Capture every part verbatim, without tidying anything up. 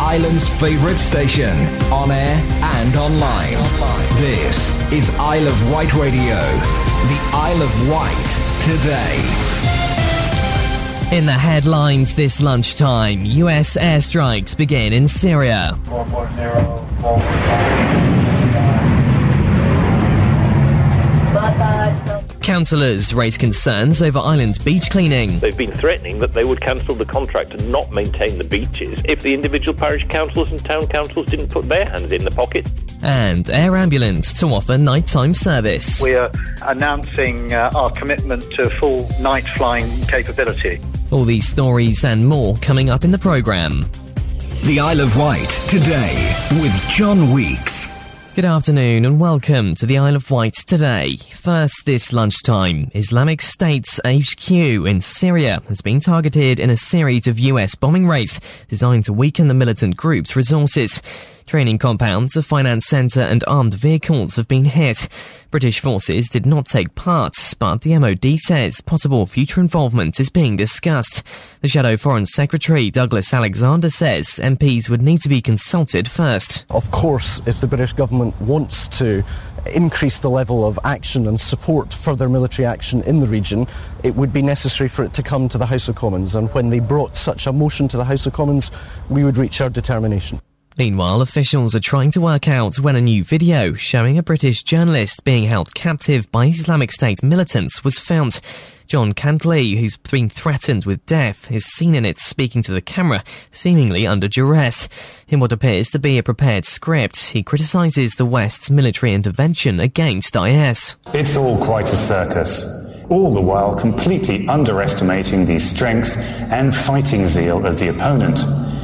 Ireland's favourite station, on air and online. This is Isle of Wight Radio. The Isle of Wight today. In the headlines this lunchtime, U S airstrikes begin in Syria. four four zero, four four five. Councillors raise concerns over island beach cleaning. They've been threatening that they would cancel the contract and not maintain the beaches if the individual parish councils and town councils didn't put their hands in the pocket. And Air Ambulance to offer nighttime service. We are announcing uh, our commitment to full night flying capability. All these stories and more coming up in the programme. The Isle of Wight today with John Weeks. Good afternoon and welcome to the Isle of Wight today. First this lunchtime, Islamic State's H Q in Syria has been targeted in a series of U S bombing raids designed to weaken the militant group's resources. Training compounds, a finance centre and armed vehicles have been hit. British forces did not take part, but the M O D says possible future involvement is being discussed. The Shadow Foreign Secretary Douglas Alexander says M Ps would need to be consulted first. Of course, if the British government wants to increase the level of action and support further military action in the region, it would be necessary for it to come to the House of Commons. And when they brought such a motion to the House of Commons, we would reach our determination. Meanwhile, officials are trying to work out when a new video showing a British journalist being held captive by Islamic State militants was found. John Cantley, who's been threatened with death, is seen in it speaking to the camera, seemingly under duress. In what appears to be a prepared script, he criticises the West's military intervention against I S. It's all quite a circus, all the while completely underestimating the strength and fighting zeal of the opponent.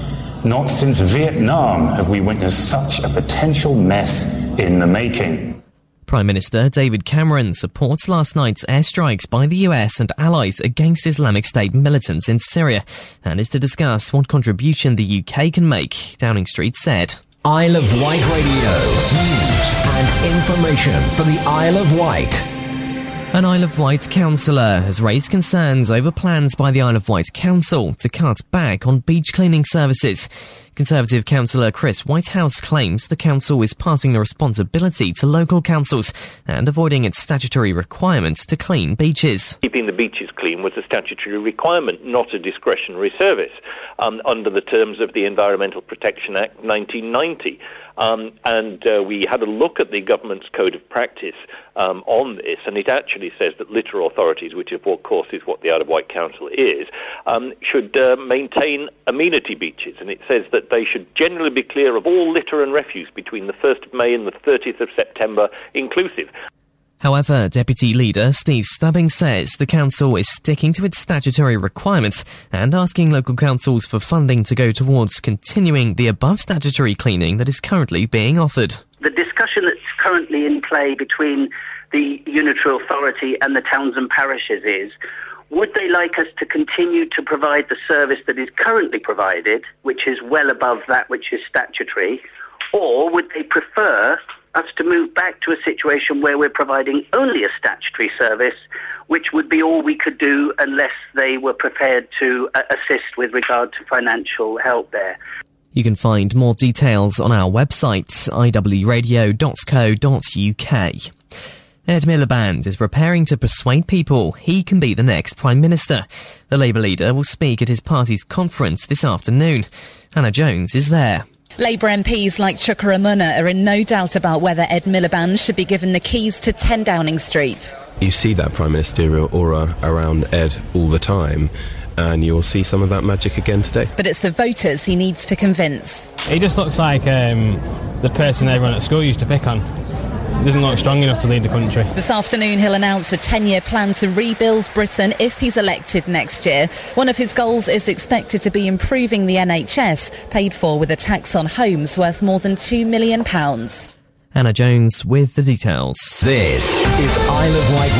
Not since Vietnam have we witnessed such a potential mess in the making. Prime Minister David Cameron supports last night's airstrikes by the U S and allies against Islamic State militants in Syria and is to discuss what contribution the U K can make, Downing Street said. Isle of Wight Radio. News and information for the Isle of Wight. An Isle of Wight councillor has raised concerns over plans by the Isle of Wight Council to cut back on beach cleaning services. Conservative councillor Chris Whitehouse claims the council is passing the responsibility to local councils and avoiding its statutory requirements to clean beaches. Keeping the beaches clean was a statutory requirement, not a discretionary service, um, under the terms of the Environmental Protection Act nineteen ninety. Um, and uh, we had a look at the government's code of practice um, on this, and it actually says that litter authorities, which of course is what the Isle of Wight Council is, um, should uh, maintain amenity beaches. And it says that they should generally be clear of all litter and refuse between the first of May and the thirtieth of September inclusive. However, Deputy Leader Steve Stubbing says the council is sticking to its statutory requirements and asking local councils for funding to go towards continuing the above statutory cleaning that is currently being offered. The discussion that's currently in play between the unitary authority and the towns and parishes is, would they like us to continue to provide the service that is currently provided, which is well above that which is statutory, or would they prefer us to move back to a situation where we're providing only a statutory service, which would be all we could do unless they were prepared to uh, assist with regard to financial help there. You can find more details on our website, i w radio dot co dot u k. Ed Miliband is preparing to persuade people he can be the next Prime Minister. The Labour leader will speak at his party's conference this afternoon. Hannah Jones is there. Labour M Ps like Chuka Umunna are in no doubt about whether Ed Miliband should be given the keys to ten Downing Street. You see that Prime Ministerial aura around Ed all the time, and you'll see some of that magic again today. But it's the voters he needs to convince. He just looks like um, the person everyone at school used to pick on. Doesn't look strong enough to lead the country. This afternoon he'll announce a ten-year plan to rebuild Britain if he's elected next year. One of his goals is expected to be improving the N H S, paid for with a tax on homes worth more than two million pounds. Hannah Jones with the details. This is Isle of Wight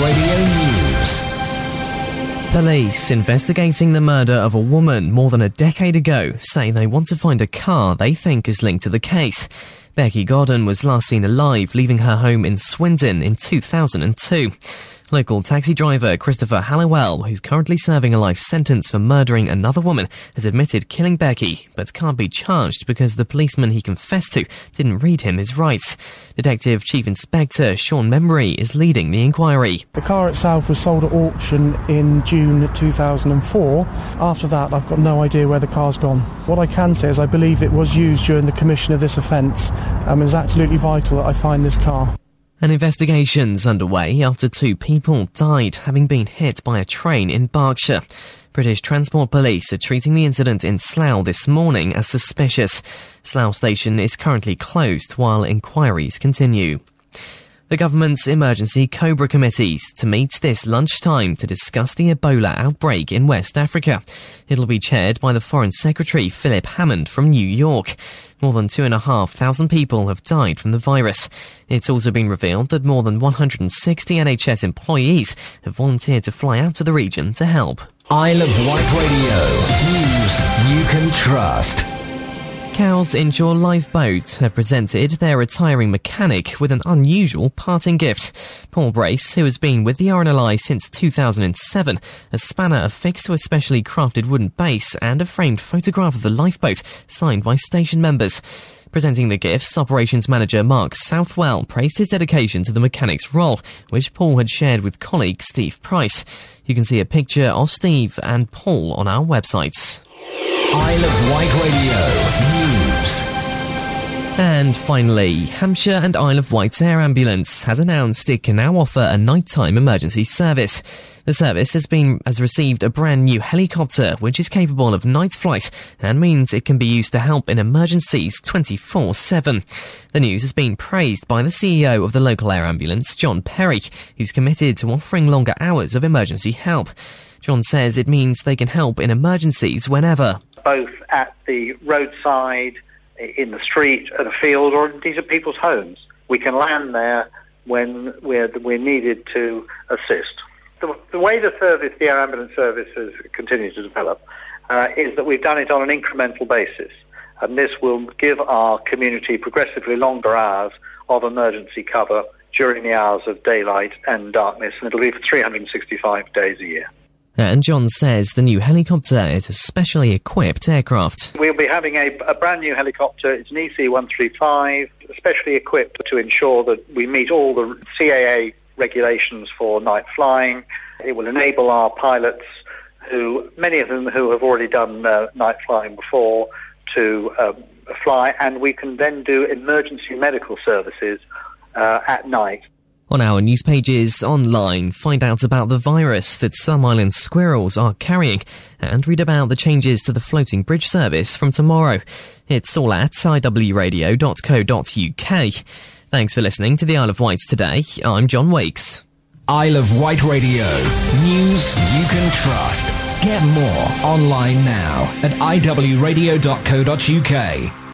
Radio News. Police investigating the murder of a woman more than a decade ago say they want to find a car they think is linked to the case. Becky Godden was last seen alive, leaving her home in Swindon in two thousand two. Local taxi driver Christopher Halliwell, who's currently serving a life sentence for murdering another woman, has admitted killing Becky, but can't be charged because the policeman he confessed to didn't read him his rights. Detective Chief Inspector Sean Membry is leading the inquiry. The car itself was sold at auction in June two thousand four. After that, I've got no idea where the car's gone. What I can say is I believe it was used during the commission of this offence, um, and it's absolutely vital that I find this car. An investigation's underway after two people died having been hit by a train in Berkshire. British Transport Police are treating the incident in Slough this morning as suspicious. Slough station is currently closed while inquiries continue. The government's emergency COBRA committees to meet this lunchtime to discuss the Ebola outbreak in West Africa. It'll be chaired by the Foreign Secretary Philip Hammond from New York. More than two and a half thousand people have died from the virus. It's also been revealed that more than one hundred sixty N H S employees have volunteered to fly out to the region to help. Isle of Wight Radio. News you can trust. Cowes Inshore Lifeboat have presented their retiring mechanic with an unusual parting gift. Paul Brace, who has been with the R N L I since two thousand seven, a spanner affixed to a specially crafted wooden base and a framed photograph of the lifeboat signed by station members. Presenting the gifts, Operations Manager Mark Southwell praised his dedication to the mechanic's role, which Paul had shared with colleague Steve Price. You can see a picture of Steve and Paul on our website. Isle of Wight Radio News. And finally, Hampshire and Isle of Wight Air Ambulance has announced it can now offer a nighttime emergency service. The service has been has received a brand new helicopter which is capable of night flight and means it can be used to help in emergencies twenty-four seven. The news has been praised by the C E O of the local air ambulance, John Perry, who's committed to offering longer hours of emergency help. John says it means they can help in emergencies whenever. Both at the roadside, in the street, at a field, or indeed at people's homes. We can land there when we're, we're needed to assist. The, the way the service, the air ambulance service, has continued to develop uh, is that we've done it on an incremental basis. And this will give our community progressively longer hours of emergency cover during the hours of daylight and darkness, and it'll be for three hundred sixty-five days a year. And John says the new helicopter is a specially equipped aircraft. We'll be having a, a brand new helicopter. It's an E C one thirty-five, specially equipped to ensure that we meet all the C A A regulations for night flying. It will enable our pilots, who many of them who have already done uh, night flying before, to um, fly, and we can then do emergency medical services uh, at night. On our news pages online, find out about the virus that some island squirrels are carrying and read about the changes to the floating bridge service from tomorrow. It's all at i w radio dot co dot u k. Thanks for listening to the Isle of Wight today. I'm John Wakes. Isle of Wight Radio. News you can trust. Get more online now at i w radio dot co dot u k.